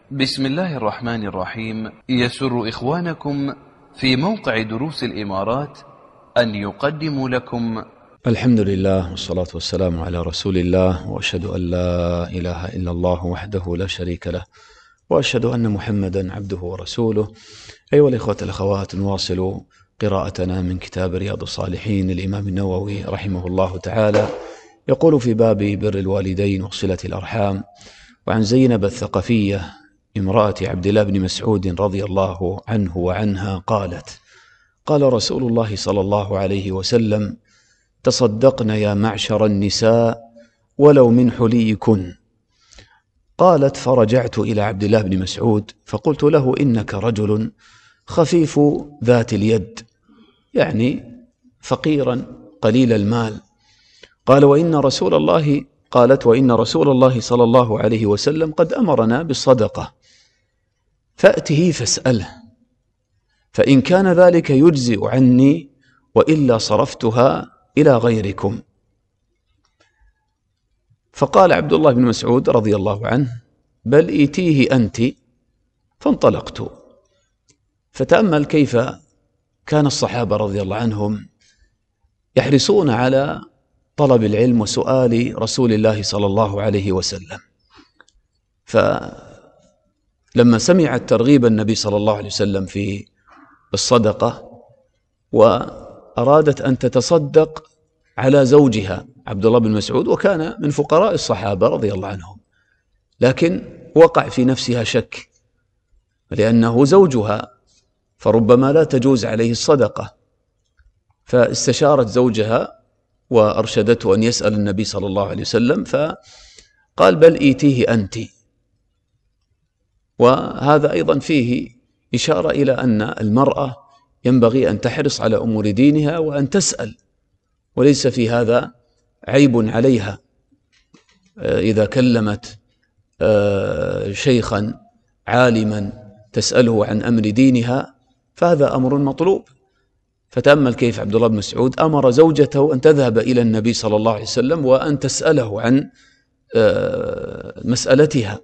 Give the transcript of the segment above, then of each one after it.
بسم الله الرحمن الرحيم. يسر إخوانكم في موقع دروس الإمارات أن يقدموا لكم الحمد لله والصلاة والسلام على رسول الله، وأشهد أن لا إله إلا الله وحده لا شريك له، وأشهد أن محمدا عبده ورسوله. أيها الإخوة الأخوات، نواصل قراءتنا من كتاب رياض الصالحين للإمام النووي رحمه الله تعالى. يقول في باب بر الوالدين وصلة الأرحام: وعن زينب الثقفية امرأة عبد الله بن مسعود رضي الله عنه وعنها قالت: قال رسول الله صلى الله عليه وسلم: تصدقن يا معشر النساء ولو من حليكن. قالت: فرجعت إلى عبد الله بن مسعود فقلت له: إنك رجل خفيف ذات اليد، يعني فقيرا قليل المال. قالت: وإن رسول الله صلى الله عليه وسلم قد أمرنا بالصدقة، فأته فاسأله، فإن كان ذلك يجزئ عني، وإلا صرفتها إلى غيركم. فقال عبد الله بن مسعود رضي الله عنه: بل إيتيه أنت. فانطلقت. فتأمل كيف كان الصحابة رضي الله عنهم يحرصون على طلب العلم وسؤال رسول الله صلى الله عليه وسلم. فلما سمعت ترغيب النبي صلى الله عليه وسلم في الصدقة وأرادت أن تتصدق على زوجها عبد الله بن مسعود، وكان من فقراء الصحابة رضي الله عنهم، لكن وقع في نفسها شك لأنه زوجها، فربما لا تجوز عليه الصدقة. فاستشارت زوجها وأرشدته أن يسأل النبي صلى الله عليه وسلم، فقال: بل إيتيه أنت. وهذا أيضا فيه إشارة إلى أن المرأة ينبغي أن تحرص على أمور دينها وأن تسأل، وليس في هذا عيب عليها. إذا كلمت شيخا عالما تسأله عن أمر دينها فهذا أمر مطلوب. فتأمل كيف عبد الله بن مسعود أمر زوجته أن تذهب إلى النبي صلى الله عليه وسلم وأن تسأله عن مسألتها،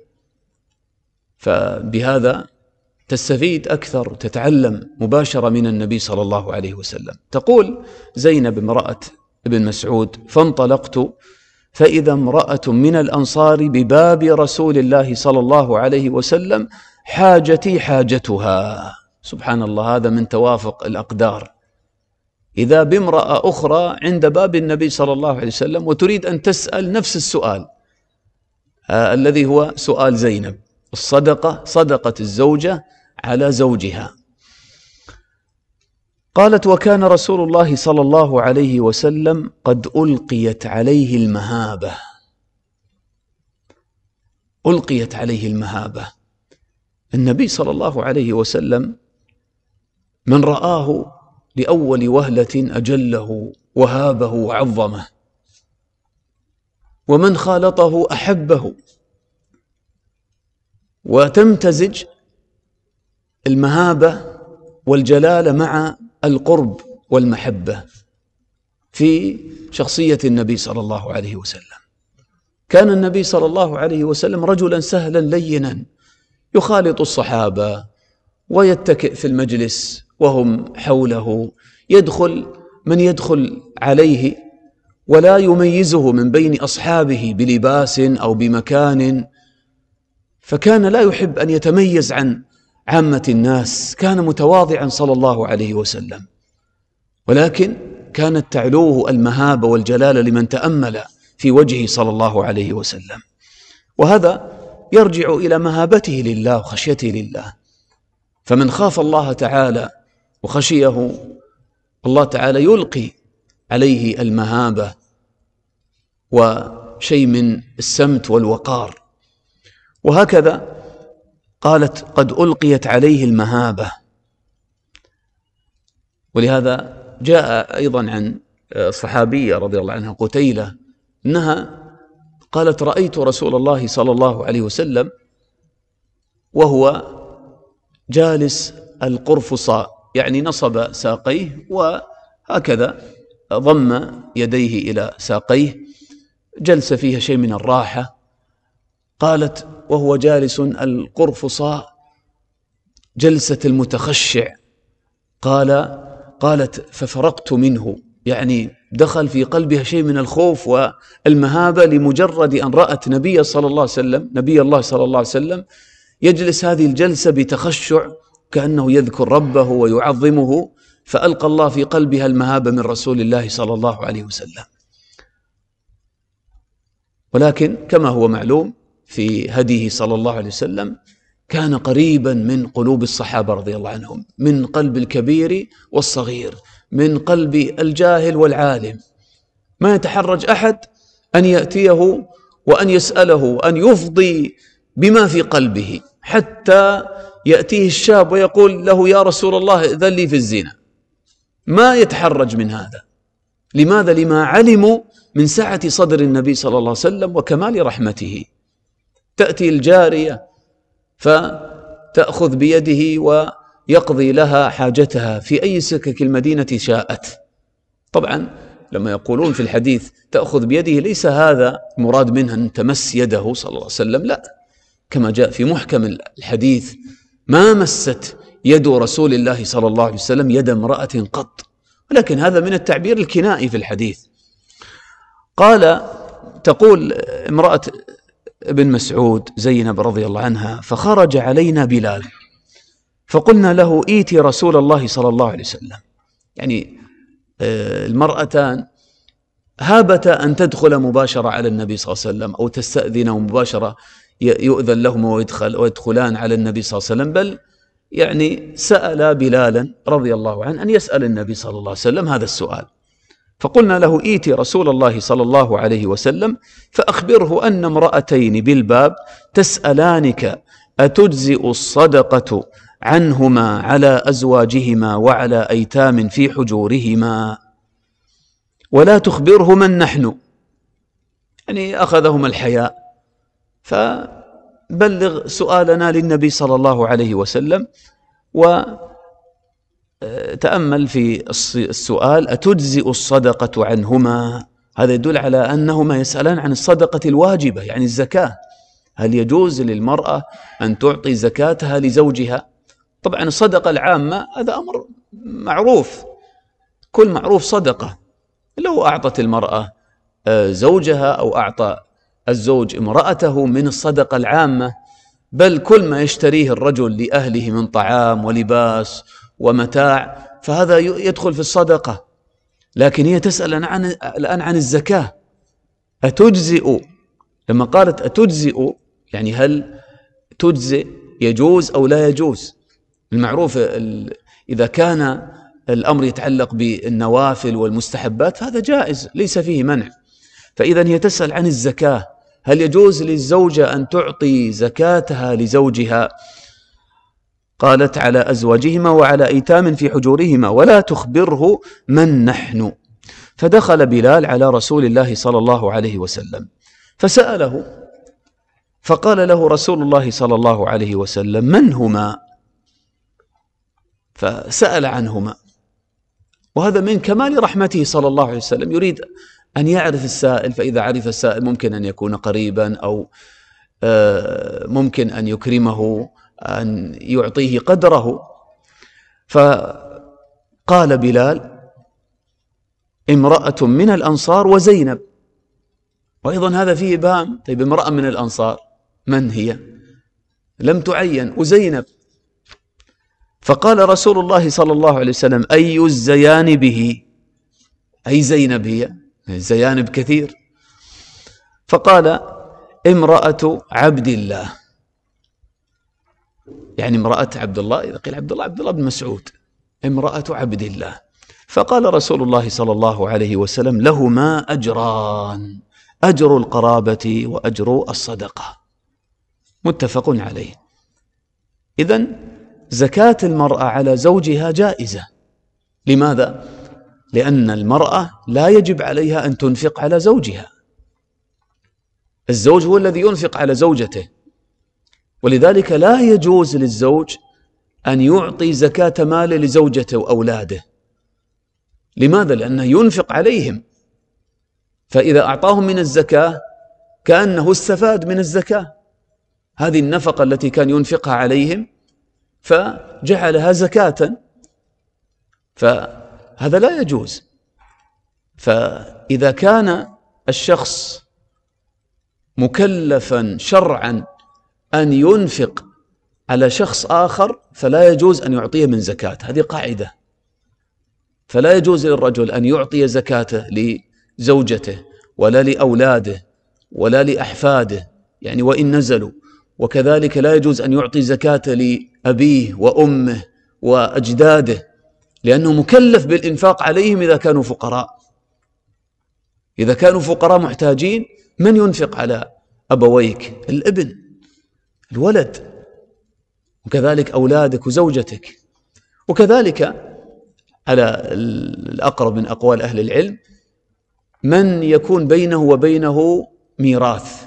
فبهذا تستفيد أكثر، تتعلم مباشرة من النبي صلى الله عليه وسلم. تقول زينب امرأة ابن مسعود: فانطلقت فإذا امرأة من الأنصار بباب رسول الله صلى الله عليه وسلم حاجتي حاجتها. سبحان الله، هذا من توافق الأقدار. إذا بامرأة أخرى عند باب النبي صلى الله عليه وسلم وتريد أن تسأل نفس السؤال الذي هو سؤال زينب، الصدقة، صدقة الزوجة على زوجها. قالت: وكان رسول الله صلى الله عليه وسلم قد ألقيت عليه المهابة. ألقيت عليه المهابة. النبي صلى الله عليه وسلم من رآه لأول وهلة أجله وهابه وعظمه، ومن خالطه أحبه، وتمتزج المهابة والجلالة مع القرب والمحبة في شخصية النبي صلى الله عليه وسلم. كان النبي صلى الله عليه وسلم رجلا سهلا لينا يخالط الصحابة ويتكئ في المجلس وهم حوله، يدخل من يدخل عليه ولا يميزه من بين أصحابه بلباس أو بمكان، فكان لا يحب أن يتميز عن عامة الناس، كان متواضعا صلى الله عليه وسلم، ولكن كانت تعلوه المهابة والجلالة لمن تأمل في وجهه صلى الله عليه وسلم. وهذا يرجع إلى مهابته لله وخشيته لله. فمن خاف الله تعالى وخشيه، الله تعالى يلقي عليه المهابة وشيء من السمت والوقار. وهكذا قالت: قد ألقيت عليه المهابة. ولهذا جاء أيضا عن صحابية رضي الله عنها قتيلة أنها قالت: رأيت رسول الله صلى الله عليه وسلم وهو جالس القرفصاء، يعني نصب ساقيه وهكذا ضم يديه إلى ساقيه، جلس فيها شيء من الراحة، قالت وهو جالس القرفصاء جلسة المتخشع، قالت ففرقت منه، يعني دخل في قلبها شيء من الخوف والمهابة لمجرد أن رأت نبي الله صلى الله عليه وسلم يجلس هذه الجلسة بتخشع كأنه يذكر ربه ويعظمه، فألقى الله في قلبها المهابة من رسول الله صلى الله عليه وسلم. ولكن كما هو معلوم في هديه صلى الله عليه وسلم كان قريبا من قلوب الصحابة رضي الله عنهم، من قلب الكبير والصغير، من قلب الجاهل والعالم، ما يتحرج أحد أن يأتيه وأن يسأله أن يفضي بما في قلبه، حتى يأتيه الشاب ويقول له يا رسول الله إذن لي في الزنا، ما يتحرج من هذا. لماذا؟ لما علموا من سعة صدر النبي صلى الله عليه وسلم وكمال رحمته. تأتي الجارية فتأخذ بيده ويقضي لها حاجتها في أي سكك المدينة شاءت. طبعا لما يقولون في الحديث تأخذ بيده ليس هذا مراد منها أن تمس يده صلى الله عليه وسلم، لا، كما جاء في محكم الحديث ما مست يد رسول الله صلى الله عليه وسلم يد امرأة قط، ولكن هذا من التعبير الكنائي في الحديث. تقول امرأة ابن مسعود زينب رضي الله عنها فخرج علينا بلال فقلنا له ائتي رسول الله صلى الله عليه وسلم، يعني المرأتان هابتا أن تدخل مباشرة على النبي صلى الله عليه وسلم أو تستأذن مباشرة يؤذن لهم ويدخلان على النبي صلى الله عليه وسلم، بل يعني سأل بلالا رضي الله عنه أن يسأل النبي صلى الله عليه وسلم هذا السؤال. فقلنا له ائتي رسول الله صلى الله عليه وسلم فأخبره أن امرأتين بالباب تسألانك أتجزئ الصدقة عنهما على أزواجهما وعلى أيتام في حجورهما ولا تخبره من نحن، يعني أخذهم الحياء، فبلغ سؤالنا للنبي صلى الله عليه وسلم وتأمل في السؤال أتجزئ الصدقة عنهما، هذا يدل على أنهما يسألان عن الصدقة الواجبة يعني الزكاة، هل يجوز للمرأة أن تعطي زكاتها لزوجها؟ طبعا الصدقة العامة هذا أمر معروف، كل معروف صدقة، لو أعطت المرأة زوجها أو أعطى الزوج امرأته من الصدقة العامة، بل كل ما يشتريه الرجل لأهله من طعام ولباس ومتاع فهذا يدخل في الصدقة. لكن هي تسأل الآن عن الزكاة، أتجزئ، لما قالت أتجزئ يعني هل تجزئ يجوز أو لا يجوز؟ المعروف إذا كان الأمر يتعلق بالنوافل والمستحبات فهذا جائز ليس فيه منع. فإذا هي تسأل عن الزكاة، هل يجوز للزوجة أن تعطي زكاتها لزوجها؟ قالت على أزواجهما وعلى أيتام في حجورهما ولا تخبره من نحن. فدخل بلال على رسول الله صلى الله عليه وسلم فسأله، فقال له رسول الله صلى الله عليه وسلم من هما؟ فسأل عنهما، وهذا من كمال رحمته صلى الله عليه وسلم، يريد أن يعرف السائل، فإذا عرف السائل ممكن أن يكون قريبا أو ممكن أن يكرمه، أن يعطيه قدره. فقال بلال امرأة من الأنصار وزينب، وأيضا هذا فيه إبهام، طيب امرأة من الأنصار من هي؟ لم تعين، وزينب. فقال رسول الله صلى الله عليه وسلم أي الزيانب هي؟ أي زينب هي؟ الزيانب كثير. فقال امرأة عبد الله، يعني امرأة عبد الله، إذا قيل عبد الله بن مسعود، امرأة عبد الله. فقال رسول الله صلى الله عليه وسلم لهما أجران، أجر القرابة وأجر الصدقة، متفق عليه. إذن زكاة المرأة على زوجها جائزة. لماذا؟ لأن المرأة لا يجب عليها أن تنفق على زوجها، الزوج هو الذي ينفق على زوجته، ولذلك لا يجوز للزوج أن يعطي زكاة مال لزوجته وأولاده. لماذا؟ لأنه ينفق عليهم، فإذا أعطاهم من الزكاة كأنه استفاد من الزكاة، هذه النفقة التي كان ينفقها عليهم فجعلها زكاة، فهذا لا يجوز. فإذا كان الشخص مكلفا شرعا أن ينفق على شخص آخر فلا يجوز أن يعطيه من زكاة، هذه قاعدة. فلا يجوز للرجل أن يعطي زكاته لزوجته ولا لأولاده ولا لأحفاده، يعني وإن نزلوا، وكذلك لا يجوز أن يعطي زكاته لأبيه وأمه وأجداده، لأنه مكلف بالإنفاق عليهم إذا كانوا فقراء. إذا كانوا فقراء محتاجين، من ينفق على أبويك؟ الابن، الولد، وكذلك أولادك وزوجتك. وكذلك على الأقرب من أقوال أهل العلم من يكون بينه وبينه ميراث،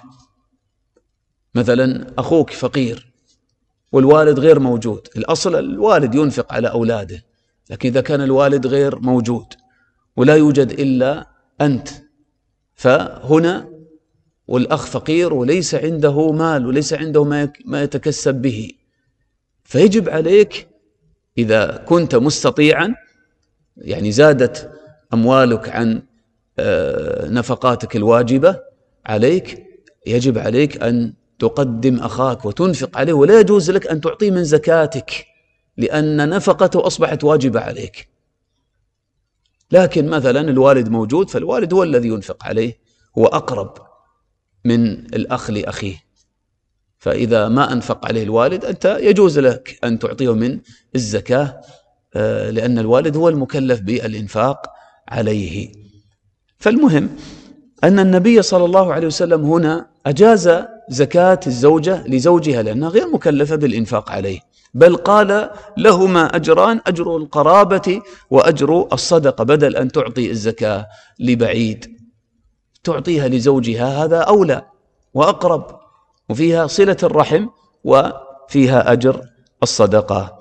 مثلا أخوك فقير والوالد غير موجود، الأصل الوالد ينفق على أولاده، لكن إذا كان الوالد غير موجود ولا يوجد إلا أنت، فهنا والأخ فقير وليس عنده مال وليس عنده ما يتكسب به، فيجب عليك إذا كنت مستطيعا، يعني زادت أموالك عن نفقاتك الواجبة عليك، يجب عليك أن تقدم أخاك وتنفق عليه، ولا يجوز لك أن تعطيه من زكاتك لأن نفقته أصبحت واجبة عليك. لكن مثلا الوالد موجود، فالوالد هو الذي ينفق عليه، هو أقرب من الأخ لأخيه، فإذا ما أنفق عليه الوالد أنت يجوز لك أن تعطيه من الزكاة، لأن الوالد هو المكلف بالإنفاق عليه. فالمهم أن النبي صلى الله عليه وسلم هنا أجاز زكاة الزوجة لزوجها لأنها غير مكلفة بالإنفاق عليه، بل قال لهما أجران، أجر القرابة وأجر الصدقة، بدل أن تعطي الزكاة لبعيد تعطيها لزوجها، هذا أولى وأقرب، وفيها صلة الرحم وفيها أجر الصدقة.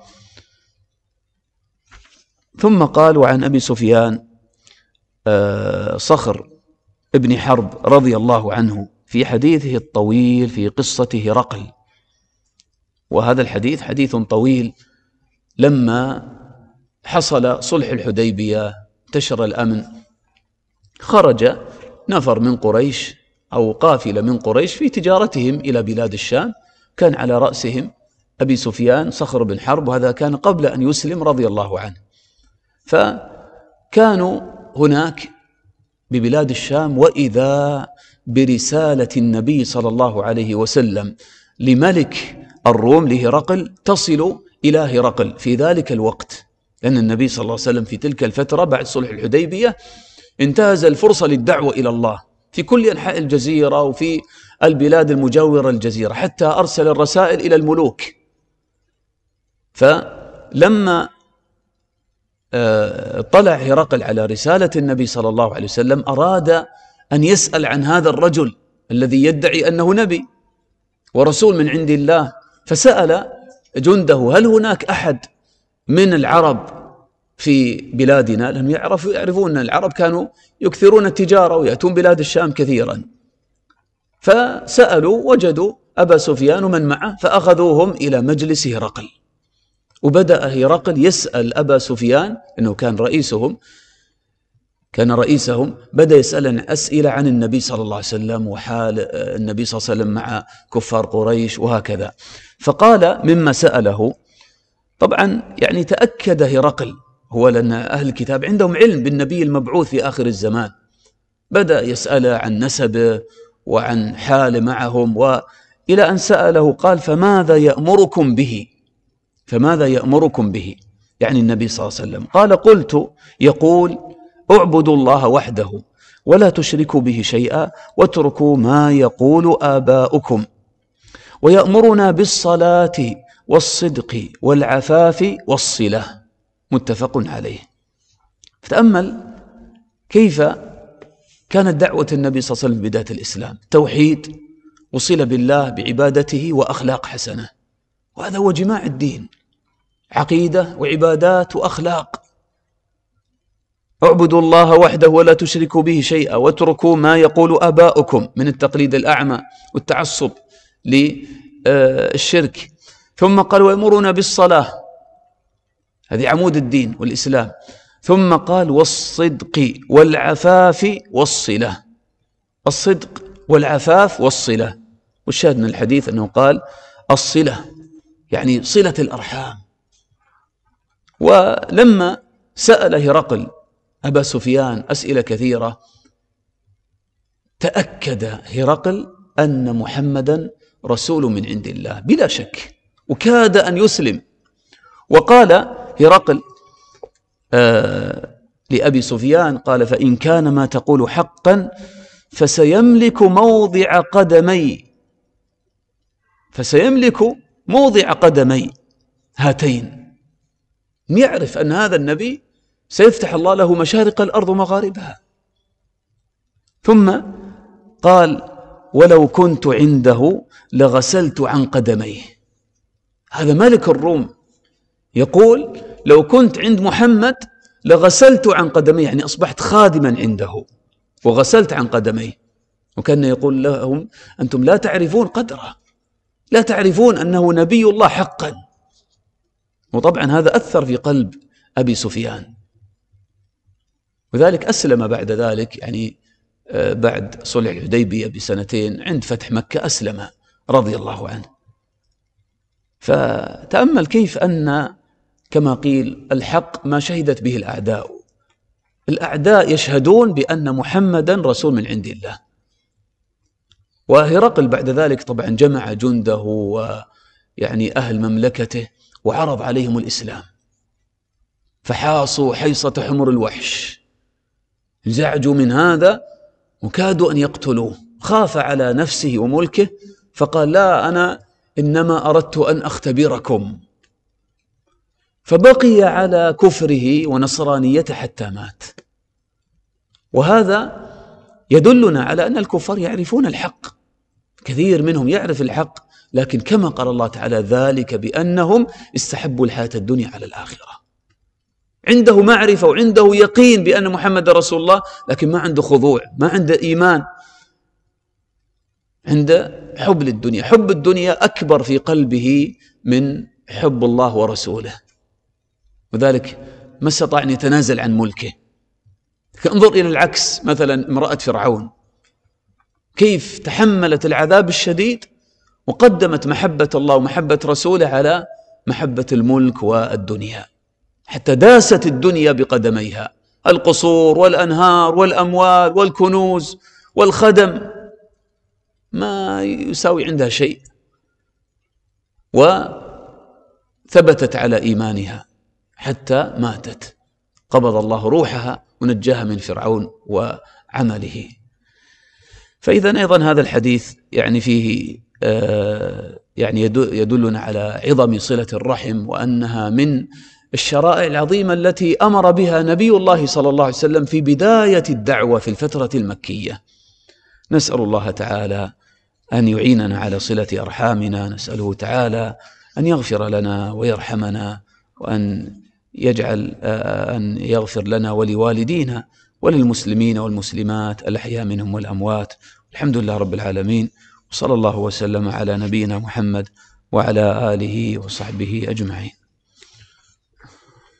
ثم قال: وعن أبي سفيان صخر ابن حرب رضي الله عنه في حديثه الطويل في قصة هرقل، وهذا الحديث حديث طويل. لما حصل صلح الحديبية انتشر الأمن، خرج نفر من قريش أو قافلة من قريش في تجارتهم إلى بلاد الشام، كان على رأسهم أبي سفيان صخر بن حرب، وهذا كان قبل أن يسلم رضي الله عنه. فكانوا هناك ببلاد الشام، وإذا برسالة النبي صلى الله عليه وسلم لملك الروم لهرقل تصل إلى هرقل في ذلك الوقت، لأن النبي صلى الله عليه وسلم في تلك الفترة بعد صلح الحديبية انتهز الفرصة للدعوة إلى الله في كل أنحاء الجزيرة وفي البلاد المجاورة الجزيرة، حتى أرسل الرسائل إلى الملوك. فلما طلع هرقل على رسالة النبي صلى الله عليه وسلم أراد أن يسأل عن هذا الرجل الذي يدعي أنه نبي ورسول من عند الله، فسأل جنده: هل هناك أحد من العرب في بلادنا؟ لم يعرفون أن العرب كانوا يكثرون التجارة ويأتون بلاد الشام كثيرا، فسألوا وجدوا أبا سفيان ومن معه، فأخذوهم إلى مجلس هرقل، وبدأ هرقل يسأل أبا سفيان أنه كان رئيسهم، بدأ يسأل أسئلة عن النبي صلى الله عليه وسلم وحال النبي صلى الله عليه وسلم مع كفار قريش وهكذا. فقال مما سأله، طبعا يعني تأكد هرقل، هو لأن أهل الكتاب عندهم علم بالنبي المبعوث في آخر الزمان، بدأ يسأل عن نسبه وعن حال معهم، وإلى أن سأله قال: فماذا يأمركم به؟ يعني النبي صلى الله عليه وسلم. قال: قلت: يقول: اعبدوا الله وحده ولا تشركوا به شيئا واتركوا ما يقول آباؤكم، ويأمرنا بالصلاة والصدق والعفاف والصلة، متفق عليه. فتأمل كيف كانت دعوة النبي صلى الله عليه وسلم في بداية الإسلام: توحيد وصلة بالله بعبادته وأخلاق حسنة، وهذا هو جماع الدين، عقيدة وعبادات وأخلاق. اعبدوا الله وحده ولا تشركوا به شيئا واتركوا ما يقول آباؤكم من التقليد الأعمى والتعصب الشرك. ثم قال ويأمرنا بالصلاة، هذه عمود الدين والإسلام. ثم قال والصدق والعفاف والصلة، الصدق والعفاف والصلة. والشاهد من الحديث أنه قال الصلة يعني صلة الأرحام. ولما سأل هرقل أبا سفيان أسئلة كثيرة، تأكد هرقل أن محمدا رسول من عند الله بلا شك، وكاد أن يسلم. وقال هرقل لأبي سفيان قال فإن كان ما تقول حقا فسيملك موضع قدمي، فسيملك موضع قدمي هاتين. يعرف أن هذا النبي سيفتح الله له مشارق الأرض ومغاربها. ثم قال ولو كنت عنده لغسلت عن قدميه. هذا ملك الروم يقول لو كنت عند محمد لغسلت عن قدميه، يعني أصبحت خادما عنده وغسلت عن قدميه. وكان يقول لهم أنتم لا تعرفون قدره، لا تعرفون أنه نبي الله حقا. وطبعا هذا أثر في قلب أبي سفيان، وذلك أسلم بعد ذلك، يعني بعد صلح الحديبية بسنتين عند فتح مكة أسلم رضي الله عنه. فتأمل كيف أن كما قيل الحق ما شهدت به الأعداء. الأعداء يشهدون بأن محمدا رسول من عند الله. وهرقل بعد ذلك طبعا جمع جنده ويعني أهل مملكته وعرض عليهم الإسلام، فحاصوا حيصة حمر الوحش، انزعجوا من هذا وكادوا أن يقتلوه. خاف على نفسه وملكه فقال لا، أنا إنما أردت أن أختبركم. فبقي على كفره ونصرانيته حتى مات. وهذا يدلنا على أن الكفار يعرفون الحق، كثير منهم يعرف الحق، لكن كما قال الله تعالى ذلك بأنهم استحبوا الحياة الدنيا على الآخرة. عنده معرفة وعنده يقين بأن محمد رسول الله، لكن ما عنده خضوع، ما عنده إيمان، عنده حب للدنيا. حب الدنيا أكبر في قلبه من حب الله ورسوله، وذلك ما استطاع أن يتنازل عن ملكه. انظر إلى العكس، مثلا امرأة فرعون كيف تحملت العذاب الشديد وقدمت محبة الله ومحبة رسوله على محبة الملك والدنيا، حتى داست الدنيا بقدميها، القصور والأنهار والأموال والكنوز والخدم ما يساوي عندها شيء، وثبتت على إيمانها حتى ماتت، قبض الله روحها ونجاها من فرعون وعمله. فإذا أيضا هذا الحديث يعني فيه يعني يدلنا على عظم صلة الرحم، وأنها من الشرائع العظيمة التي أمر بها نبي الله صلى الله عليه وسلم في بداية الدعوة في الفترة المكية. نسأل الله تعالى أن يعيننا على صلة أرحامنا، نسأله تعالى أن يغفر لنا ويرحمنا، وأن يجعل أن يغفر لنا ولوالدينا وللمسلمين والمسلمات الأحياء منهم والأموات. الحمد لله رب العالمين، وصلى الله وسلم على نبينا محمد وعلى آله وصحبه أجمعين.